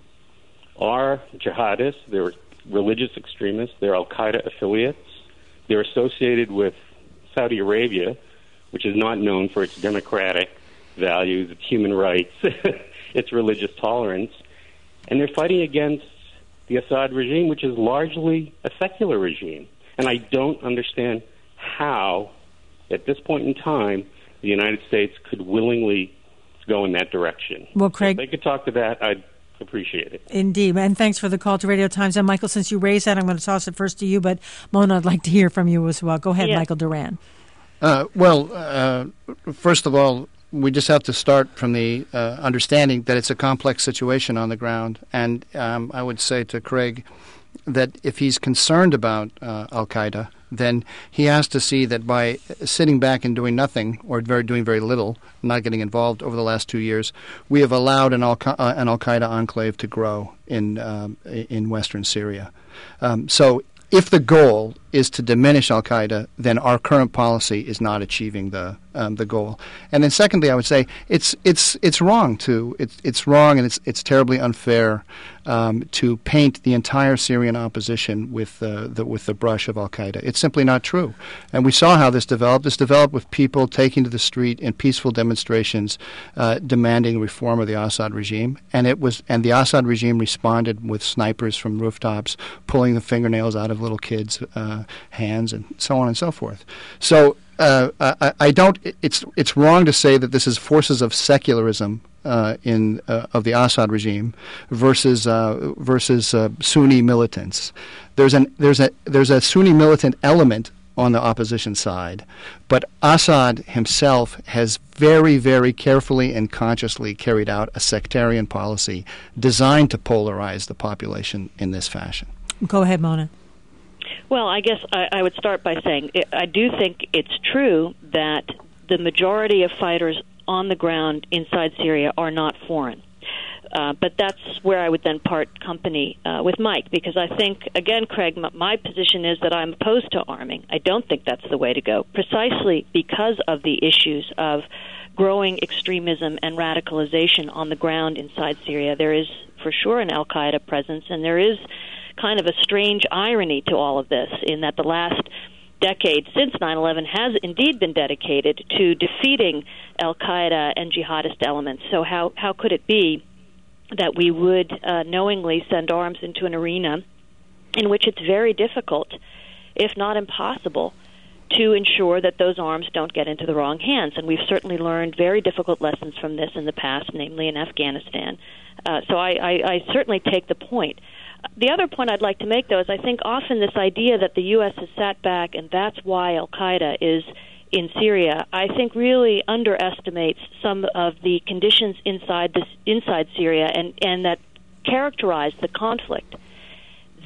Speaker 12: are jihadists. They're religious extremists. They're al-Qaeda affiliates. They're associated with Saudi Arabia, which is not known for its democratic values, its human rights, its religious tolerance. And they're fighting against the Assad regime, which is largely a secular regime. And I don't understand how, at this point in time, the United States could willingly go in that direction.
Speaker 1: Well, Craig,
Speaker 12: if they could talk to that, I'd appreciate it.
Speaker 1: Indeed. And thanks for the call to Radio Times. And Michael, since you raised that, I'm going to toss it first to you. But Mona, I'd like to hear from you as well. Go ahead,
Speaker 3: yeah.
Speaker 1: Michael Duran.
Speaker 2: Uh, well, uh, first of all, we just have to start from the uh, understanding that it's a complex situation on the ground. And um, I would say to Craig that if he's concerned about uh, al-Qaeda, then he has to see that by sitting back and doing nothing or very, doing very little, not getting involved over the last two years, we have allowed an, Al- uh, an al-Qaeda enclave to grow in, um, in western Syria. Um, so if the goal is to diminish al-Qaeda, then our current policy is not achieving the um, the goal. And then, secondly, I would say it's it's it's wrong to it's it's wrong and it's it's terribly unfair um, to paint the entire Syrian opposition with uh, the with the brush of al-Qaeda. It's simply not true. And we saw how this developed. This developed with people taking to the street in peaceful demonstrations, uh, demanding reform of the Assad regime. And it was and the Assad regime responded with snipers from rooftops, pulling the fingernails out of little kids' uh, hands, and so on and so forth. So. Uh, I, I don't. It's it's wrong to say that this is forces of secularism uh, in uh, of the Assad regime versus uh, versus uh, Sunni militants. There's an there's a there's a Sunni militant element on the opposition side, but Assad himself has very very carefully and consciously carried out a sectarian policy designed to polarize the population in this fashion.
Speaker 1: Go ahead, Mona.
Speaker 3: Well, I guess I, I would start by saying it, I do think it's true that the majority of fighters on the ground inside Syria are not foreign. Uh, but that's where I would then part company uh, with Mike, because I think, again, Craig, m- my position is that I'm opposed to arming. I don't think that's the way to go, precisely because of the issues of growing extremism and radicalization on the ground inside Syria. There is, for sure, an al-Qaeda presence, and there is kind of a strange irony to all of this in that the last decade since nine eleven has indeed been dedicated to defeating al-Qaeda and jihadist elements. So how, how could it be that we would uh, knowingly send arms into an arena in which it's very difficult, if not impossible, to ensure that those arms don't get into the wrong hands? And we've certainly learned very difficult lessons from this in the past, namely in Afghanistan. Uh, so I, I, I certainly take the point. The other point I'd like to make, though, is I think often this idea that the U S has sat back and that's why al-Qaeda is in Syria, I think really underestimates some of the conditions inside this inside Syria and, and that characterize the conflict that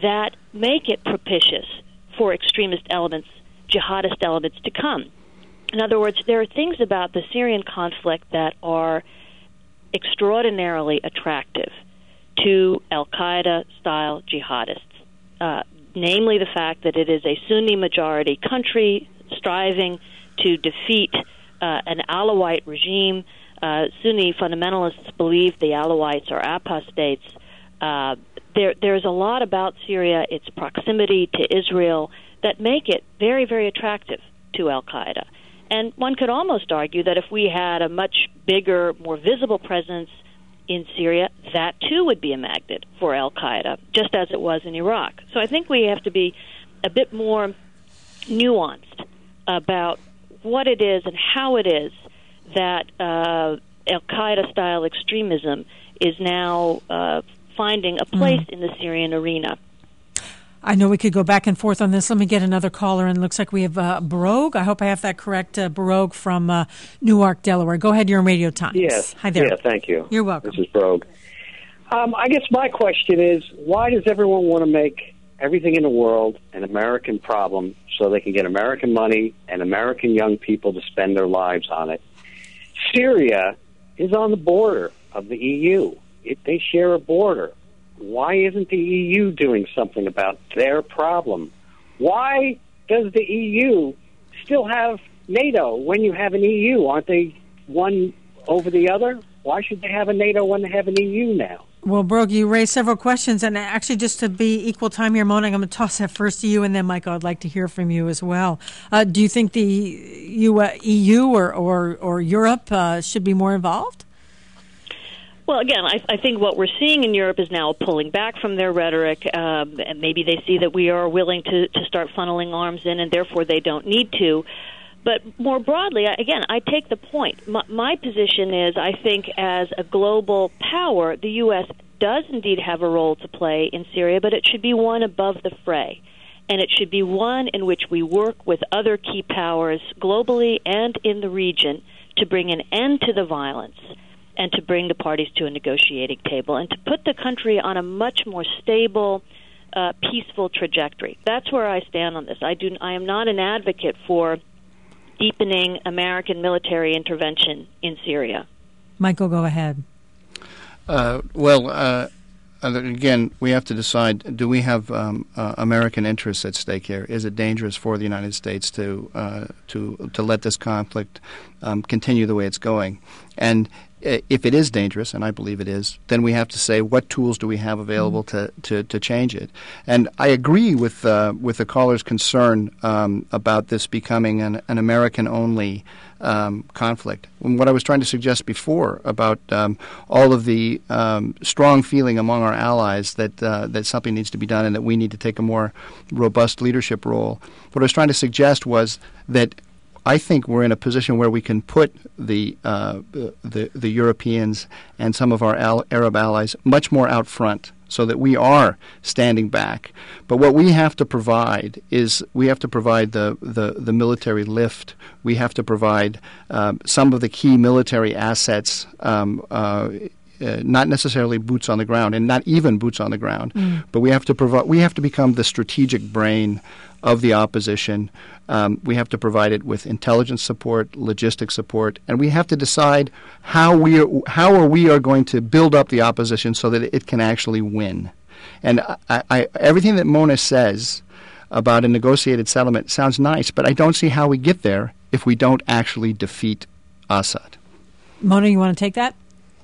Speaker 3: make it propitious for extremist elements, jihadist elements to come. In other words, there are things about the Syrian conflict that are extraordinarily attractive to al-Qaeda-style jihadists, uh, namely the fact that it is a Sunni-majority country striving to defeat uh, an Alawite regime. Uh, Sunni fundamentalists believe the Alawites are apostates. Uh, there, there's a lot about Syria, its proximity to Israel, that make it very, very attractive to al-Qaeda. And one could almost argue that if we had a much bigger, more visible presence in Syria, that too would be a magnet for al-Qaeda, just as it was in Iraq. So I think we have to be a bit more nuanced about what it is and how it is that uh, al-Qaeda-style extremism is now uh, finding a place mm. in the Syrian arena.
Speaker 1: I know we could go back and forth on this. Let me get another caller, and it looks like we have uh, Barogue. I hope I have that correct. Uh, Barogue from uh, Newark, Delaware. Go ahead, you're on Radio Times.
Speaker 13: Yes.
Speaker 1: Hi there.
Speaker 13: Yeah, thank you.
Speaker 1: You're welcome.
Speaker 13: This is Barogue. Um, I guess my question is, why does everyone want to make everything in the world an American problem so they can get American money and American young people to spend their lives on it? Syria is on the border of the E U. It, they share a border. Why isn't the E U doing something about their problem? Why does the E U still have NATO when you have an E U? Aren't they one over the other? Why should they have a NATO when they have an E U now?
Speaker 1: Well, Barogue, you raised several questions, and actually just to be equal time here, Mona, I'm going to toss that first to you, and then, Michael, I'd like to hear from you as well. Uh, do you think the U, uh, E U or, or, or Europe uh, should be more involved?
Speaker 3: Well, again, I, I think what we're seeing in Europe is now pulling back from their rhetoric, um, and maybe they see that we are willing to, to start funneling arms in, and therefore they don't need to. But more broadly, again, I take the point. My, my position is, I think, as a global power, the U S does indeed have a role to play in Syria, but it should be one above the fray. And it should be one in which we work with other key powers globally and in the region to bring an end to the violence and to bring the parties to a negotiating table and to put the country on a much more stable, uh, peaceful trajectory. That's where I stand on this. I do. I am not an advocate for deepening American military intervention in Syria.
Speaker 1: Michael, go ahead.
Speaker 2: Uh, well, uh, again, we have to decide, do we have um, uh, American interests at stake here? Is it dangerous for the United States to uh, to to let this conflict um, continue the way it's going? And if it is dangerous, and I believe it is, then we have to say, what tools do we have available to, to, to change it? And I agree with uh, with the caller's concern um, about this becoming an, an American-only um, conflict. And what I was trying to suggest before about um, all of the um, strong feeling among our allies that uh, that something needs to be done and that we need to take a more robust leadership role, what I was trying to suggest was that I think we're in a position where we can put the uh, the, the Europeans and some of our al- Arab allies much more out front so that we are standing back. But what we have to provide is we have to provide the, the, the military lift. We have to provide um, some of the key military assets, um, uh, Uh, not necessarily boots on the ground, and not even boots on the ground, mm. but we have to provide. We have to become the strategic brain of the opposition. Um, we have to provide it with intelligence support, logistic support, and we have to decide how we are, how are we are going to build up the opposition so that it can actually win. And I, I, everything that Mona says about a negotiated settlement sounds nice, but I don't see how we get there if we don't actually defeat Assad.
Speaker 1: Mona, you want to take that?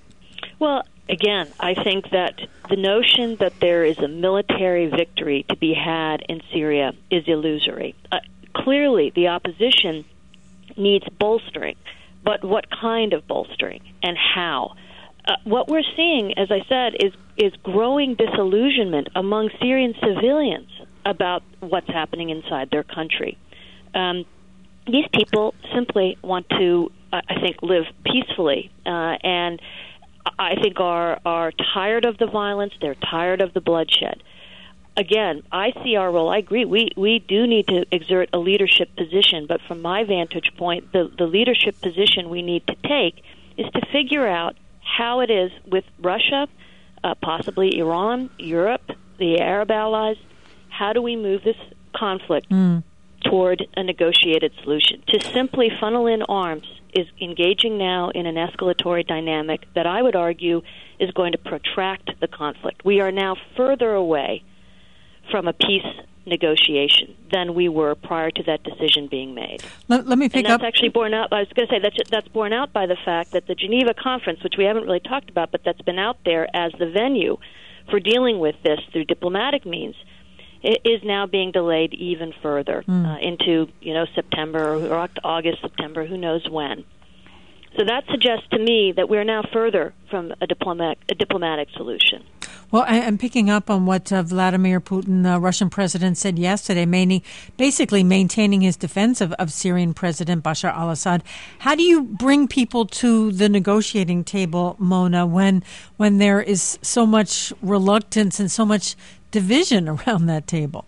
Speaker 3: Well, again, I think that the notion that there is a military victory to be had in Syria is illusory. Uh, clearly, the opposition needs bolstering, but what kind of bolstering and how? Uh, what we're seeing, as I said, is is growing disillusionment among Syrian civilians about what's happening inside their country. Um, these people simply want to, uh, I think, live peacefully uh, and I think are are tired of the violence. They're tired of the bloodshed. Again, I see our role. I agree. We we do need to exert a leadership position, but from my vantage point, the, the leadership position we need to take is to figure out how it is with Russia, uh, possibly Iran, Europe, the Arab allies, how do we move this conflict
Speaker 1: Mm.
Speaker 3: toward a negotiated solution? To simply funnel in arms is engaging now in an escalatory dynamic that I would argue is going to protract the conflict. We are now further away from a peace negotiation than we were prior to that decision being made.
Speaker 1: Let, let me pick
Speaker 3: and that's
Speaker 1: up.
Speaker 3: actually borne out. I was going to say that's that's borne out by the fact that the Geneva Conference, which we haven't really talked about, but that's been out there as the venue for dealing with this through diplomatic means, it is now being delayed even further
Speaker 1: Mm.
Speaker 3: uh, into you know September or August, September, who knows when. So that suggests to me that we're now further from a diplomatic a diplomatic solution.
Speaker 1: Well, I, I'm picking up on what uh, Vladimir Putin, the Russian president, said yesterday, mainly, basically maintaining his defense of, of Syrian President Bashar al-Assad. How do you bring people to the negotiating table, Mona, when when there is so much reluctance and so much division around that table?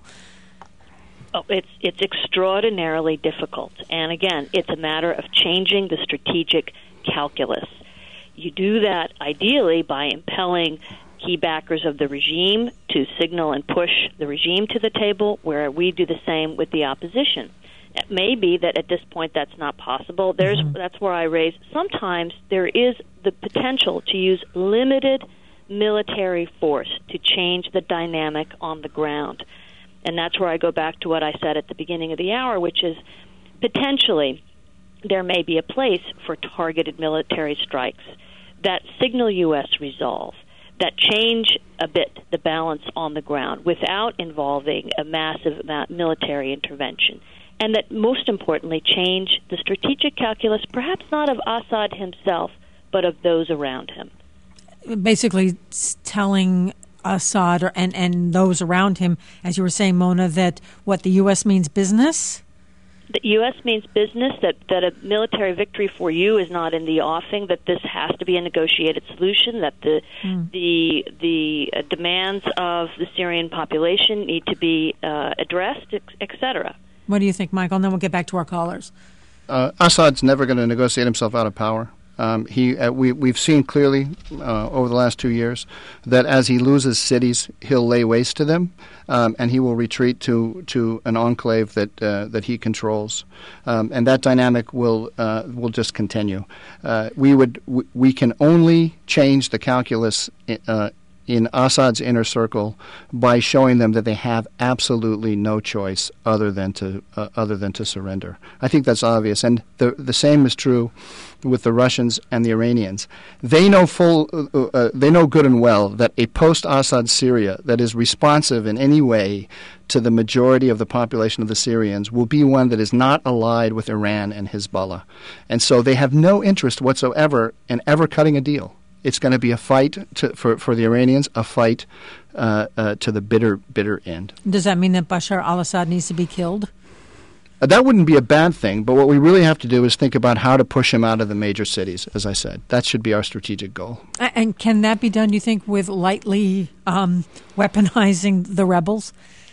Speaker 3: Oh, it's it's extraordinarily difficult. And again, it's a matter of changing the strategic calculus. You do that ideally by impelling key backers of the regime to signal and push the regime to the table, where we do the same with the opposition. It may be that at this point that's not possible. There's mm-hmm. That's where I raise, sometimes there is the potential to use limited military force to change the dynamic on the ground. And that's where I go back to what I said at the beginning of the hour, which is potentially there may be a place for targeted military strikes that signal U S resolve, that change a bit the balance on the ground without involving a massive military intervention, and that most importantly change the strategic calculus, perhaps not of Assad himself, but of those around him.
Speaker 1: Basically telling Assad or, and, and those around him, as you were saying, Mona, that what the U S means business?
Speaker 3: The U S means business, that, that a military victory for you is not in the offing, that this has to be a negotiated solution, that the mm. the the uh, demands of the Syrian population need to be uh, addressed, et cetera.
Speaker 1: What do you think, Michael? And then we'll get back to our callers.
Speaker 2: Uh, Assad's never going to negotiate himself out of power. Um, he, uh, we, we've seen clearly uh, over the last two years that as he loses cities, he'll lay waste to them, um, and he will retreat to, to an enclave that uh, that he controls, um, and that dynamic will uh, will just continue. Uh, we would w- we can only change the calculus Uh, in Assad's inner circle by showing them that they have absolutely no choice other than to uh, other than to surrender. I think that's obvious, and the the same is true with the Russians and the Iranians. They know full uh, uh, they know good and well that a post-Assad Syria that is responsive in any way to the majority of the population of the Syrians will be one that is not allied with Iran and Hezbollah, and so they have no interest whatsoever in ever cutting a deal. It's going to be a fight to, for, for the Iranians, a fight uh, uh, to the bitter, bitter end.
Speaker 1: Does that mean that Bashar al-Assad needs to be killed?
Speaker 2: Uh, that wouldn't be a bad thing, but what we really have to do is think about how to push him out of the major cities, as I said. That should be our strategic goal.
Speaker 1: And can that be done, do you think, with lightly um, weaponizing the rebels?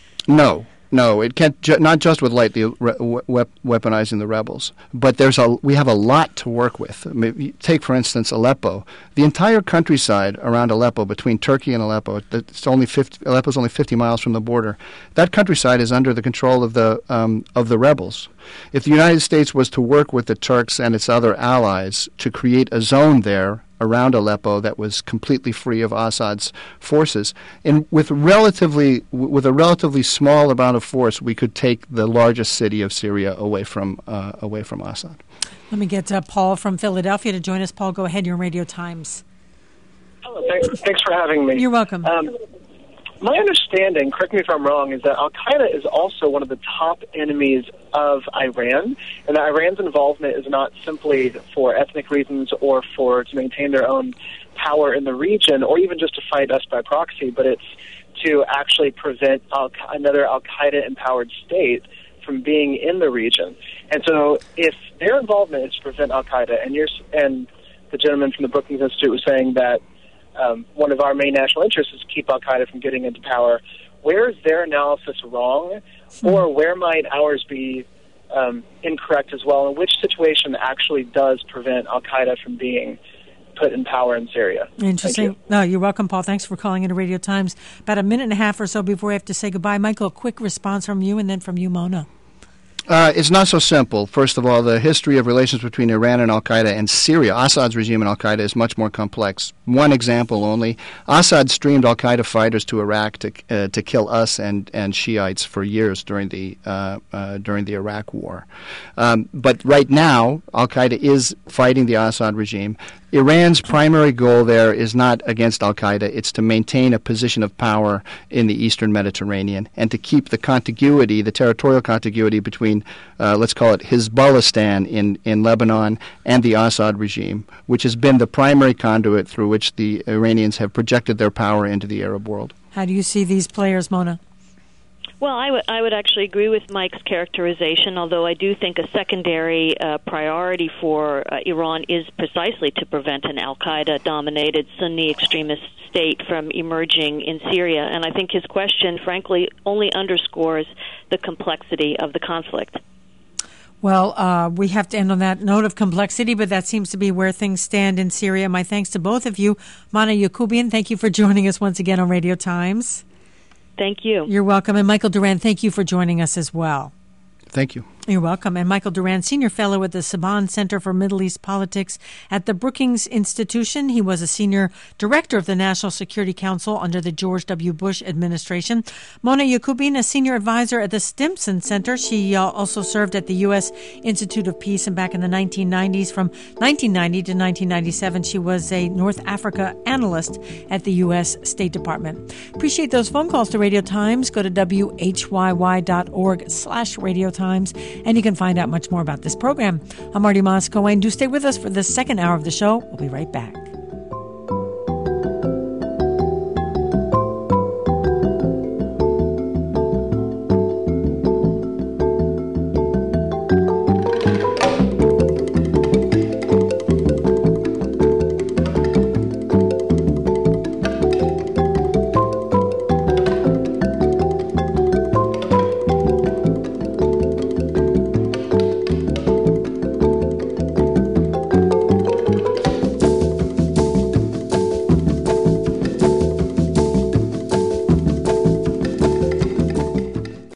Speaker 2: No. No, it can't. Ju- not just with lightly re- we- weaponizing the rebels, but there's a. We have a lot to work with. I mean, take for instance Aleppo. The entire countryside around Aleppo, between Turkey and Aleppo, it's only fifty, Aleppo's only fifty miles from the border. That countryside is under the control of the um, of the rebels. If the United States was to work with the Turks and its other allies to create a zone there around Aleppo that was completely free of Assad's forces, and with relatively with a relatively small amount of force, we could take the largest city of Syria away from uh, away from Assad.
Speaker 1: Let me get uh, Paul from Philadelphia to join us. Paul, go ahead. You're on Radio Times.
Speaker 14: Hello. Thanks, thanks for having me.
Speaker 1: You're welcome.
Speaker 14: Um, my understanding, correct me if I'm wrong, is that Al-Qaeda is also one of the top enemies of Iran, and that Iran's involvement is not simply for ethnic reasons or for to maintain their own power in the region, or even just to fight us by proxy, but it's to actually prevent Al- another Al-Qaeda-empowered state from being in the region. And so if their involvement is to prevent Al-Qaeda, and, you're, and the gentleman from the Brookings Institute was saying that Um, one of our main national interests is to keep Al-Qaeda from getting into power, where is their analysis wrong, or where might ours be um, incorrect as well, and which situation actually does prevent Al-Qaeda from being put in power in Syria.
Speaker 1: Interesting.
Speaker 14: Thank you.
Speaker 1: No, you're welcome, Paul. Thanks for calling into Radio Times. About a minute and a half or so before we have to say goodbye. Michael, a quick response from you, and then from you, Mona.
Speaker 2: Uh, it's not so simple. First of all, the history of relations between Iran and al-Qaeda and Syria, Assad's regime and al-Qaeda, is much more complex. One example only, Assad streamed al-Qaeda fighters to Iraq to uh, to kill us and, and Shiites for years during the uh, uh, during the Iraq War. Um, but right now, al-Qaeda is fighting the Assad regime. Iran's primary goal there is not against al-Qaeda. It's to maintain a position of power in the eastern Mediterranean and to keep the contiguity, the territorial contiguity between, uh, let's call it Hezbollah in, in Lebanon and the Assad regime, which has been the primary conduit through which the Iranians have projected their power into the Arab world.
Speaker 1: How do you see these players, Mona?
Speaker 3: Well, I would I would actually agree with Mike's characterization, although I do think a secondary uh, priority for uh, Iran is precisely to prevent an al-Qaeda-dominated Sunni extremist state from emerging in Syria. And I think his question, frankly, only underscores the complexity of the conflict.
Speaker 1: Well, uh, we have to end on that note of complexity, but that seems to be where things stand in Syria. My thanks to both of you. Mona Yacoubian, thank you for joining us once again on Radio Times.
Speaker 3: Thank you.
Speaker 1: You're welcome. And Michael Duran, thank you for joining us as well.
Speaker 2: Thank you.
Speaker 1: You're welcome. And Michael Duran, Senior Fellow at the Saban Center for Middle East Politics at the Brookings Institution. He was a Senior Director of the National Security Council under the George W. Bush administration. Mona Yacoubian, a Senior Advisor at the Stimson Center. She uh, also served at the U S Institute of Peace, and back in the nineteen nineties, from nineteen ninety to nineteen ninety-seven, she was a North Africa analyst at the U S State Department. Appreciate those phone calls to Radio Times. Go to W H Y Y dot org slash Radio Times. And you can find out much more about this program. I'm Marty Moss-Cohen. Do stay with us for the second hour of the show. We'll be right back.